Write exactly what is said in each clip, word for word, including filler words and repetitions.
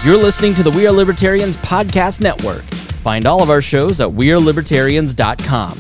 You're listening to the We Are Libertarians Podcast Network. Find all of our shows at we are libertarians dot com.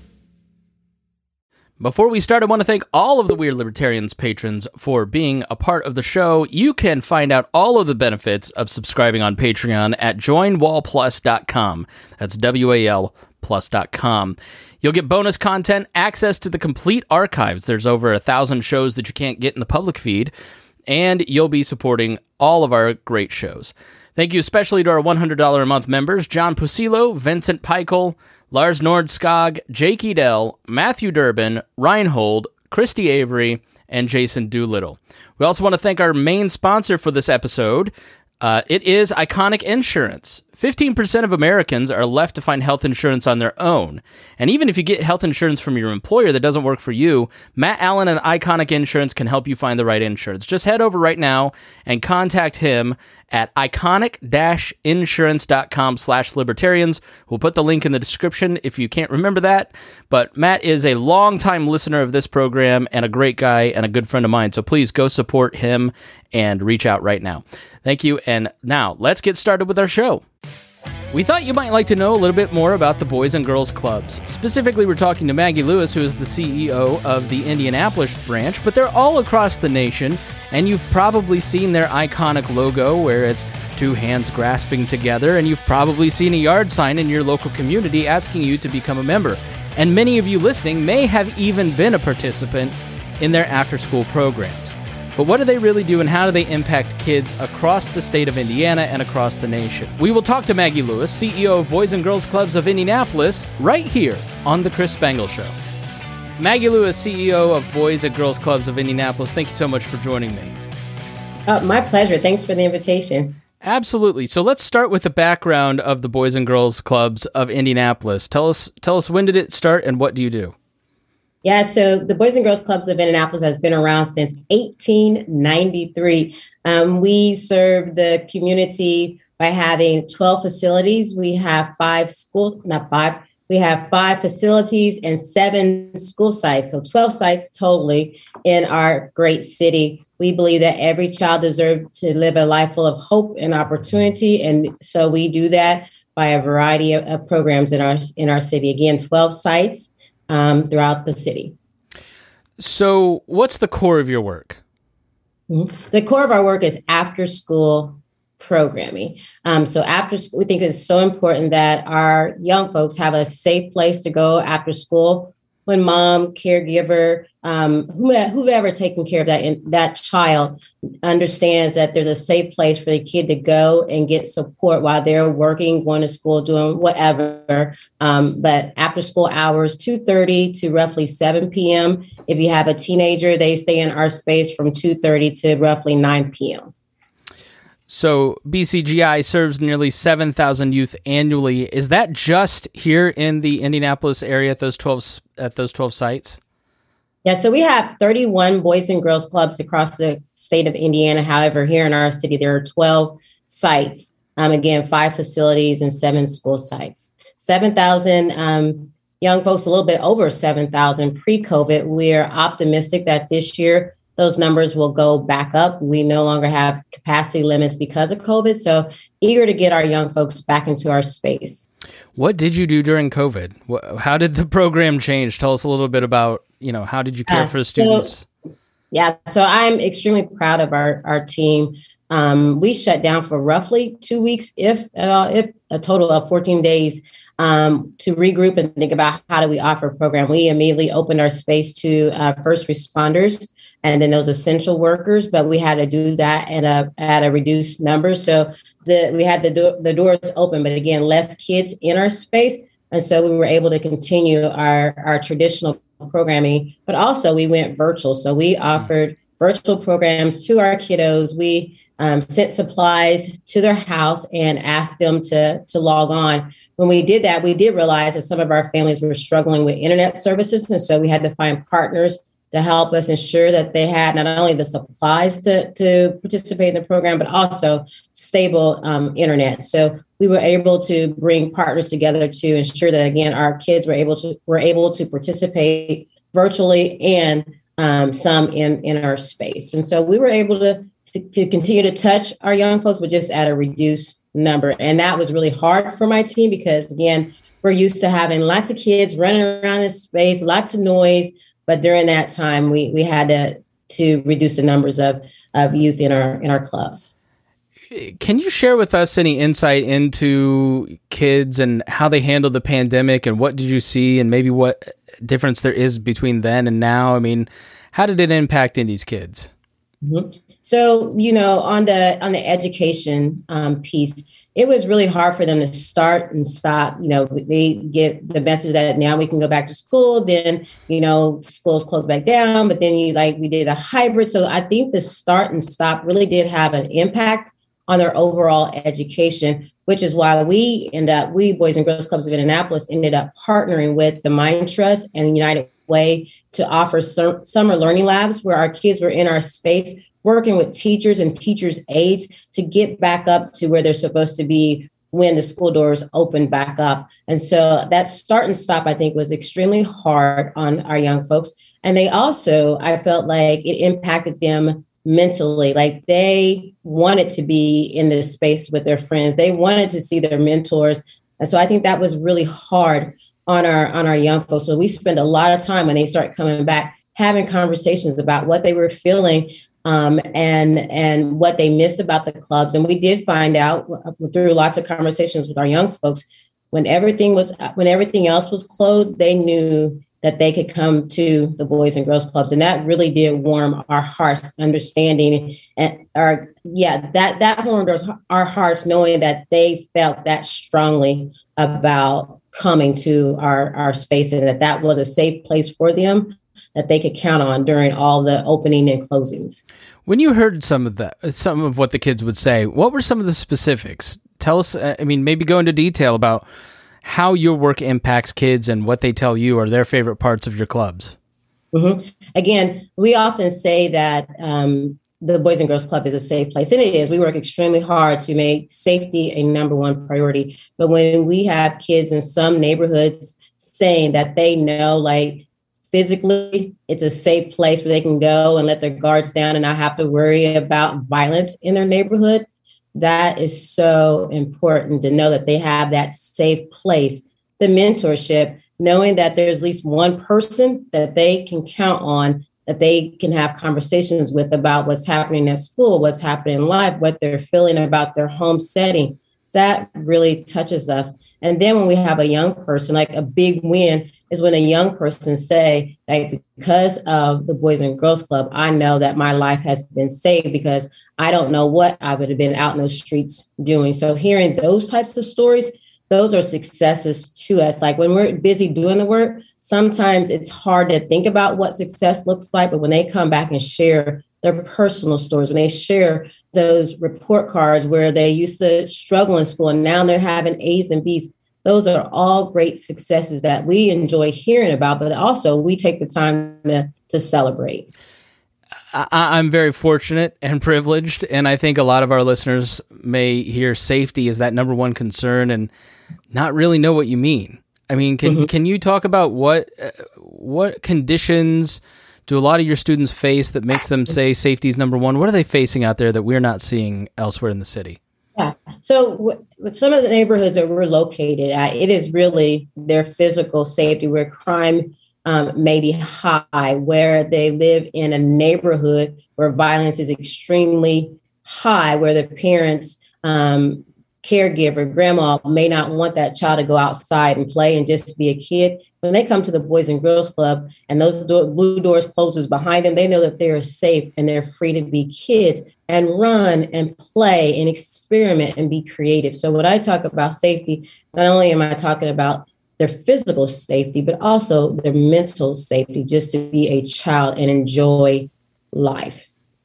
Before we start, I want to thank all of the We Are Libertarians patrons for being a part of the show. You can find out all of the benefits of subscribing on Patreon at join wall plus dot com. That's W A L plus dot com. You'll get bonus content, access to the complete archives. There's over a thousand shows that you can't get in the public feed, and you'll be supporting all of our great shows. Thank you especially to our one hundred dollars a month members, John Pusilo, Vincent Peichel, Lars Nordskog, Jake Edel, Matthew Durbin, Reinhold, Christy Avery, and Jason Doolittle. We also want to thank our main sponsor for this episode. Uh, it is Iconic Insurance. fifteen percent of Americans are left to find health insurance on their own. And even if you get health insurance from your employer that doesn't work for you, Matt Allen and Iconic Insurance can help you find the right insurance. Just head over right now and contact him at iconic dash insurance dot com slash libertarians. We'll put the link in the description if you can't remember that. But Matt is a longtime listener of this program and a great guy and a good friend of mine. So please go support him and reach out right now. Thank you. And now let's get started with our show. We thought you might like to know a little bit more about the Boys and Girls Clubs. Specifically, we're talking to Maggie Lewis, who is the C E O of the Indianapolis branch, but they're all across the nation, and you've probably seen their iconic logo where it's two hands grasping together, and you've probably seen a yard sign in your local community asking you to become a member. And many of you listening may have even been a participant in their after-school programs. But what do they really do, and how do they impact kids across the state of Indiana and across the nation? We will talk to Maggie Lewis, C E O of Boys and Girls Clubs of Indianapolis, right here on The Chris Spangle Show. Maggie Lewis, C E O of Boys and Girls Clubs of Indianapolis, thank you so much for joining me. Uh, my pleasure. Thanks for the invitation. Absolutely. So let's start with the background of the Boys and Girls Clubs of Indianapolis. Tell us, tell us when did it start and what do you do? Yeah, so the Boys and Girls Clubs of Indianapolis has been around since eighteen ninety-three. Um, we serve the community by having twelve facilities. We have five schools, not five, we have five facilities and seven school sites, so twelve sites totally in our great city. We believe that every child deserves to live a life full of hope and opportunity, and so we do that by a variety of, of programs in our in our city. Again, twelve sites. Um, throughout the city. So what's the core of your work? Mm-hmm. The core of our work is after school programming. Um, so after school, we think it's so important that our young folks have a safe place to go after school when mom, caregiver, um, whoever taking care of that, that child understands that there's a safe place for the kid to go and get support while they're working, going to school, doing whatever. Um, but after school hours, two thirty to roughly seven p.m. If you have a teenager, they stay in our space from two thirty to roughly nine p.m. So B C G I serves nearly seven thousand youth annually. Is that just here in the Indianapolis area at those twelve at those twelve sites? Yeah, so we have thirty-one Boys and Girls Clubs across the state of Indiana. However, here in our city, there are twelve sites. Um, again, five facilities and seven school sites. seven thousand um, young folks, a little bit over seven thousand pre-COVID. We're optimistic that this year those numbers will go back up. We no longer have capacity limits because of COVID. So eager to get our young folks back into our space. What did you do during COVID? How did the program change? Tell us a little bit about, you know, how did you care uh, for the students? So, yeah, so I'm extremely proud of our, our team. Um, we shut down for roughly two weeks, if uh, if a total of fourteen days, um, to regroup and think about how do we offer a program. We immediately opened our space to uh, first responders and then those essential workers, but we had to do that at a at a reduced number. So the we had the do- the doors open, but again, less kids in our space, and so we were able to continue our our traditional programming. But also, we went virtual, so we offered virtual programs to our kiddos. We um, sent supplies to their house and asked them to to log on. When we did that, we did realize that some of our families were struggling with internet services, and so we had to find partners to help us ensure that they had not only the supplies to, to participate in the program, but also stable um, internet. So we were able to bring partners together to ensure that, again, our kids were able to were able to participate virtually and um, some in, in our space. And so we were able to to, to continue to touch our young folks, but just at a reduced number. And that was really hard for my team because, again, we're used to having lots of kids running around in space, lots of noise. But during that time, we we had to to reduce the numbers of, of youth in our in our clubs. Can you share with us any insight into kids and how they handled the pandemic, and what did you see, and maybe what difference there is between then and now? I mean, how did it impact in these kids? Mm-hmm. So, you know, on the on the education um, piece, it was really hard for them to start and stop. You know, they get the message that now we can go back to school. Then, you know, schools close back down. But then you like we did a hybrid. So I think the start and stop really did have an impact on their overall education, which is why we end up, we Boys and Girls Clubs of Indianapolis ended up partnering with the Mind Trust and United Way to offer sur- summer learning labs where our kids were in our space working with teachers and teachers' aides to get back up to where they're supposed to be when the school doors open back up. And so that start and stop, I think, was extremely hard on our young folks. And they also, I felt like it impacted them mentally. Like they wanted to be in this space with their friends. They wanted to see their mentors. And so I think that was really hard on our on our young folks. So we spend a lot of time when they start coming back, having conversations about what they were feeling um, and and what they missed about the clubs. And we did find out through lots of conversations with our young folks, when everything was when everything else was closed, they knew that they could come to the Boys and Girls Clubs. And that really did warm our hearts, understanding and our, yeah, that, that warmed our hearts, knowing that they felt that strongly about coming to our, our space and that that was a safe place for them that they could count on during all the opening and closings. When you heard some of that, some of what the kids would say, what were some of the specifics? Tell us, I mean, maybe go into detail about how your work impacts kids and what they tell you are their favorite parts of your clubs. Mm-hmm. Again, we often say that um, the Boys and Girls Club is a safe place, and it is. We work extremely hard to make safety a number one priority. But when we have kids in some neighborhoods saying that they know, like, physically, it's a safe place where they can go and let their guards down and not have to worry about violence in their neighborhood, that is so important to know that they have that safe place. The mentorship, knowing that there's at least one person that they can count on, that they can have conversations with about what's happening at school, what's happening in life, what they're feeling about their home setting. That really touches us. And then when we have a young person, like a big win is when a young person say, like, because of the Boys and Girls Club, I know that my life has been saved because I don't know what I would have been out in those streets doing. So hearing those types of stories, those are successes to us. Like when we're busy doing the work, sometimes it's hard to think about what success looks like. But when they come back and share their personal stories, when they share those report cards where they used to struggle in school and now they're having A's and B's, those are all great successes that we enjoy hearing about, but also we take the time to, to celebrate. I, I'm very fortunate and privileged, and I think a lot of our listeners may hear safety as that number one concern and not really know what you mean. I mean, can mm-hmm. can you talk about what uh, what conditions do a lot of your students face that makes them say safety is number one? What are they facing out there that we're not seeing elsewhere in the city? Yeah. So w- with some of the neighborhoods that we're located at, it is really their physical safety where crime um, may be high, where they live in a neighborhood where violence is extremely high, where the parents, um, caregiver, grandma may not want that child to go outside and play and just be a kid. When they come to the Boys and Girls Club and those door, blue doors closes behind them, they know that they're safe and they're free to be kids and run and play and experiment and be creative. So when I talk about safety, not only am I talking about their physical safety, but also their mental safety, just to be a child and enjoy life.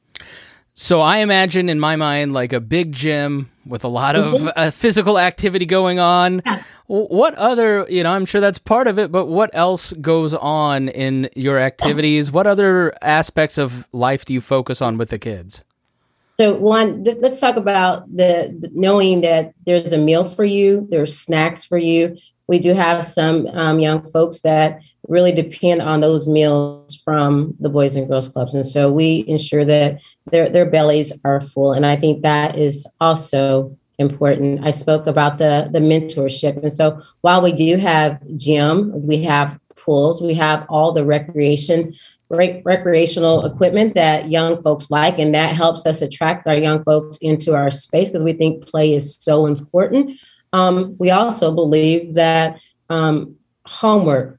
So I imagine in my mind like a big gym with a lot of mm-hmm. uh, physical activity going on. Yeah. What other, you know, I'm sure that's part of it, but what else goes on in your activities? What other aspects of life do you focus on with the kids? So one, th- let's talk about the, the knowing that there's a meal for you, there's snacks for you, we do have some um, young folks that really depend on those meals from the Boys and Girls Clubs. And so we ensure that their, their bellies are full. And I think that is also important. I spoke about the, the mentorship. And so while we do have gym, we have pools, we have all the recreation, rec- recreational equipment that young folks like, and that helps us attract our young folks into our space because we think play is so important. Um, we also believe that um, homework,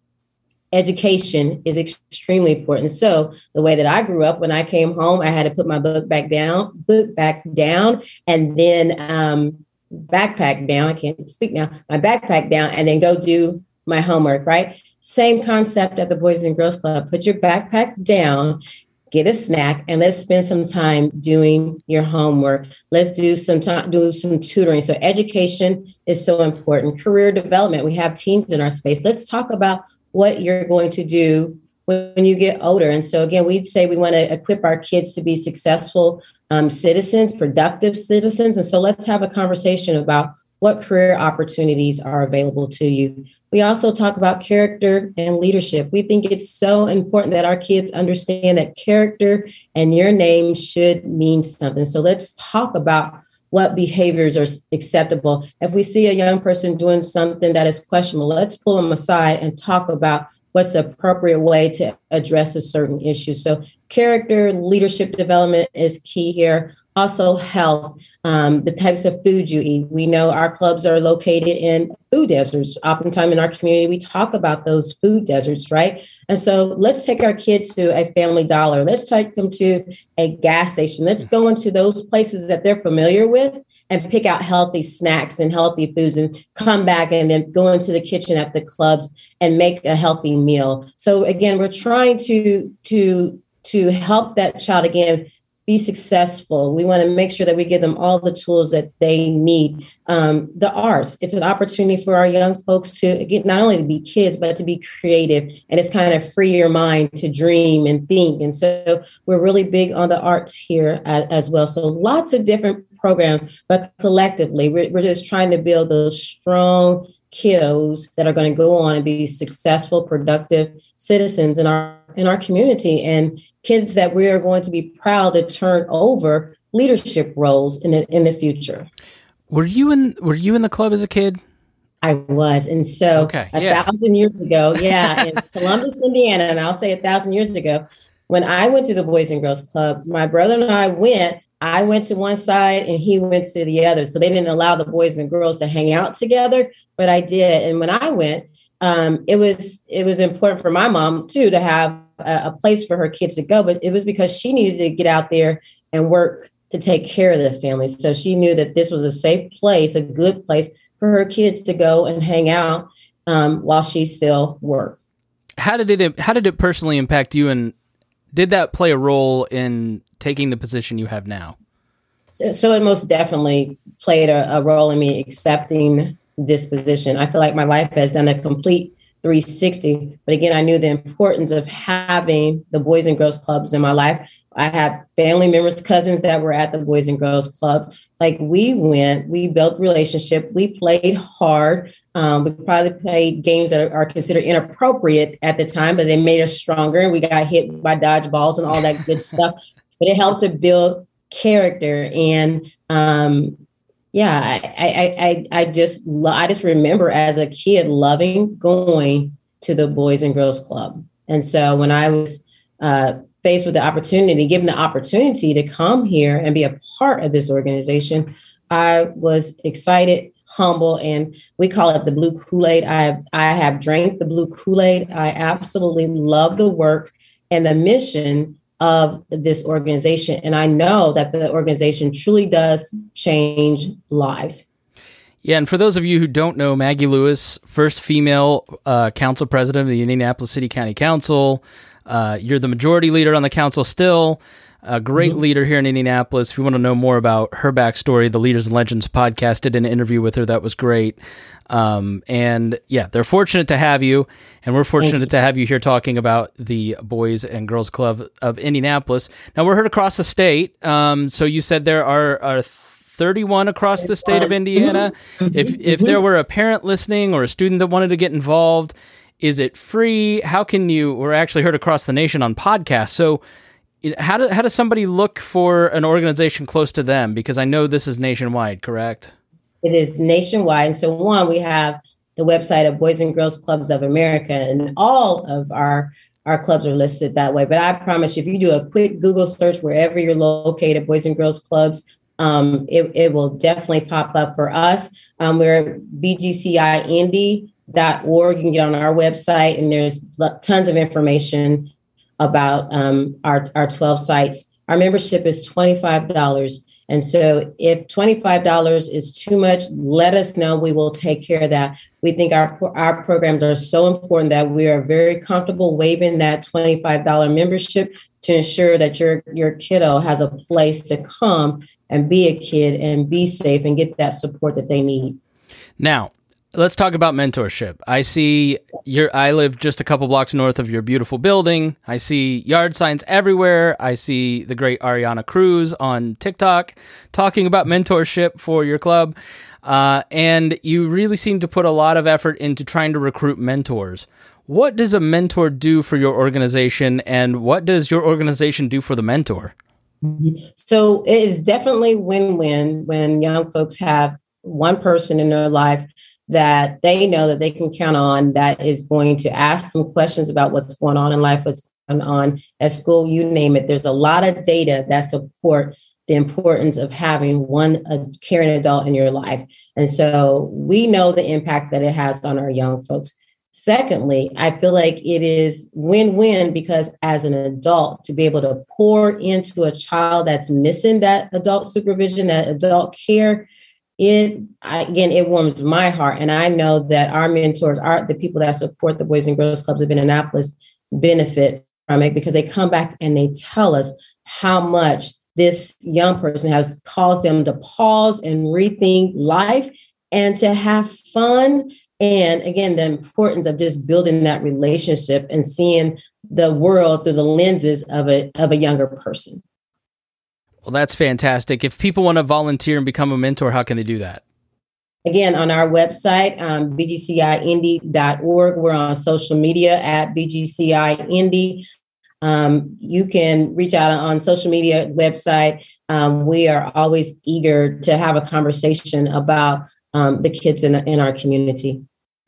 education is extremely important. So the way that I grew up, when I came home, I had to put my book back down, book back down, and then um, backpack down. I can't speak now. My backpack down, and then go do my homework. Right? Same concept at the Boys and Girls Club. Put your backpack down, get a snack, and let's spend some time doing your homework. Let's do some time, do some tutoring. So education is so important. Career development. We have teams in our space. Let's talk about what you're going to do when you get older. And so again, we'd say we want to equip our kids to be successful um, citizens, productive citizens. And so let's have a conversation about what career opportunities are available to you. We also talk about character and leadership. We think it's so important that our kids understand that character and your name should mean something. So let's talk about what behaviors are acceptable. If we see a young person doing something that is questionable, let's pull them aside and talk about what's the appropriate way to address a certain issue. So character, leadership development is key here. Also health, um, the types of food you eat. We know our clubs are located in food deserts. Oftentimes in our community, we talk about those food deserts, right? And so let's take our kids to a Family Dollar. Let's take them to a gas station. Let's go into those places that they're familiar with and pick out healthy snacks and healthy foods and come back and then go into the kitchen at the clubs and make a healthy meal. So again, we're trying to, to, to help that child, again, be successful. We want to make sure that we give them all the tools that they need. Um, the arts, it's an opportunity for our young folks to get not only to be kids, but to be creative. And it's kind of free your mind to dream and think. And so we're really big on the arts here as, as well. So lots of different programs, but collectively, we're, we're just trying to build those strong kiddos that are going to go on and be successful, productive citizens in our in our community, and kids that we are going to be proud to turn over leadership roles in the, in the future. Were you in Were you in the club as a kid? I was, and so okay. a yeah. thousand years ago, yeah, in Columbus, Indiana, and I'll say a thousand years ago, when I went to the Boys and Girls Club, my brother and I went. I went to one side and he went to the other. So they didn't allow the boys and girls to hang out together, but I did. And when I went, um, it was it was important for my mom, too, to have a, a place for her kids to go. But it was because she needed to get out there and work to take care of the family. So she knew that this was a safe place, a good place for her kids to go and hang out um, while she still worked. How did it How did it personally impact you, and did that play a role in taking the position you have now? So, so it most definitely played a, a role in me accepting this position. I feel like my life has done a complete three sixty. But again, I knew the importance of having the Boys and Girls Clubs in my life. I have family members, cousins that were at the Boys and Girls Club. Like we went, we built relationship, we played hard. Um, we probably played games that are, are considered inappropriate at the time, but they made us stronger. And we got hit by dodgeballs and all that good stuff. But it helped to build character. And um, yeah, I, I, I, I just lo- I just remember as a kid loving going to the Boys and Girls Club. And so when I was uh, faced with the opportunity, given the opportunity to come here and be a part of this organization, I was excited, humble, and we call it the blue Kool-Aid. I have, I have drank the blue Kool-Aid. I absolutely love the work and the mission of this organization. And I know that the organization truly does change lives. Yeah, and for those of you who don't know, Maggie Lewis, first female uh, council president of the Indianapolis City County Council. Uh, you're the majority leader on the council still. A great mm-hmm. leader here in Indianapolis. If you want to know more about her backstory, the Leaders and Legends podcast did an interview with her that was great. Um, and yeah, they're fortunate to have you, and we're fortunate to have you here talking about the Boys and Girls Club of Indianapolis. Now, we're heard across the state. Um, so you said there are, are thirty-one across the state of Indiana. Mm-hmm. If if there were a parent listening or a student that wanted to get involved, is it free? How can you, we're actually heard across the nation on podcasts. So how, do, how does somebody look for an organization close to them? Because I know this is nationwide, correct? It is nationwide. And so one, we have the website of Boys and Girls Clubs of America, and all of our, our clubs are listed that way. But I promise you, if you do a quick Google search wherever you're located, Boys and Girls Clubs, um, it, it will definitely pop up for us. Um, we're B G C I Indy dot org. You can get on our website, and there's tons of information about um, our, our twelve sites. Our membership is twenty-five dollars. And so if twenty-five dollars is too much, let us know. We will take care of that. We think our, our programs are so important that we are very comfortable waiving that twenty-five dollars membership to ensure that your, your kiddo has a place to come and be a kid and be safe and get that support that they need. Now, let's talk about mentorship. I see your, I live just a couple blocks north of your beautiful building. I see yard signs everywhere. I see the great Ariana Cruz on TikTok talking about mentorship for your club. Uh, and you really seem to put a lot of effort into trying to recruit mentors. What does a mentor do for your organization, and what does your organization do for the mentor? So it is definitely win-win when young folks have one person in their life that they know that they can count on, that is going to ask them questions about what's going on in life, what's going on at school, you name it. There's a lot of data that support the importance of having one a caring adult in your life. And so we know the impact that it has on our young folks. Secondly, I feel like it is win-win because as an adult, to be able to pour into a child that's missing that adult supervision, that adult care, It again, it warms my heart. And I know that our mentors, are the people that support the Boys and Girls Clubs of Indianapolis, benefit from it because they come back and they tell us how much this young person has caused them to pause and rethink life and to have fun. And again, the importance of just building that relationship and seeing the world through the lenses of a, of a younger person. Well, that's fantastic. If people want to volunteer and become a mentor, how can they do that? Again, on our website, um, B G C I Indy dot org. We're on social media at B G C I Indy. Um, you can reach out on social media website. Um, we are always eager to have a conversation about um, the kids in, in our community.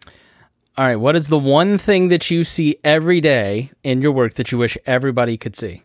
All right. What is the one thing that you see every day in your work that you wish everybody could see?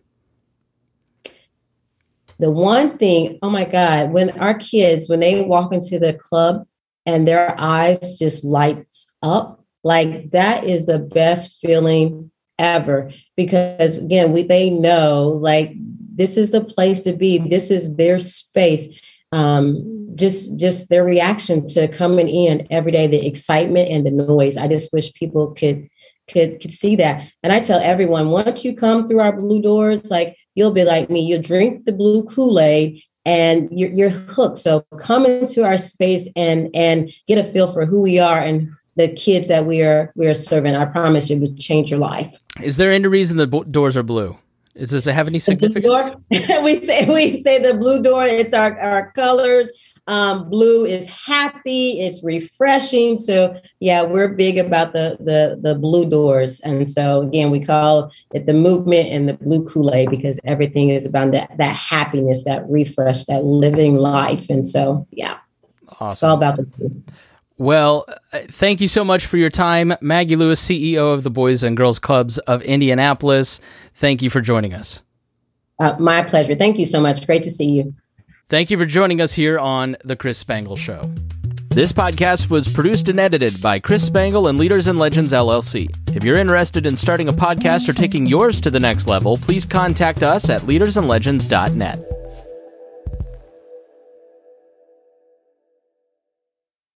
The one thing, oh my God, when our kids, when they walk into the club and their eyes just lights up, like that is the best feeling ever. Because again, we they know like this is the place to be. This is their space. Um, just just their reaction to coming in every day, the excitement and the noise. I just wish people could could could see that. And I tell everyone, once you come through our blue doors, like you'll be like me, you'll drink the blue Kool-Aid and you're, you're hooked. So come into our space and and get a feel for who we are and the kids that we are we are serving. I promise you, it will change your life. Is there any reason the bo- doors are blue? Is does it have any significance? we say we say the blue door. It's our our colors. Um, blue is happy. It's refreshing. So yeah, we're big about the the the blue doors. And so again, we call it the movement and the blue Kool-Aid because everything is about that that happiness, that refresh, that living life. And so yeah, awesome. It's all about the blue. Well, thank you so much for your time, Maggie Lewis, C E O of the Boys and Girls Clubs of Indianapolis. Thank you for joining us. Uh, my pleasure. Thank you so much. Great to see you. Thank you for joining us here on The Chris Spangle Show. This podcast was produced and edited by Chris Spangle and Leaders and Legends, L L C. If you're interested in starting a podcast or taking yours to the next level, please contact us at leaders and legends dot net.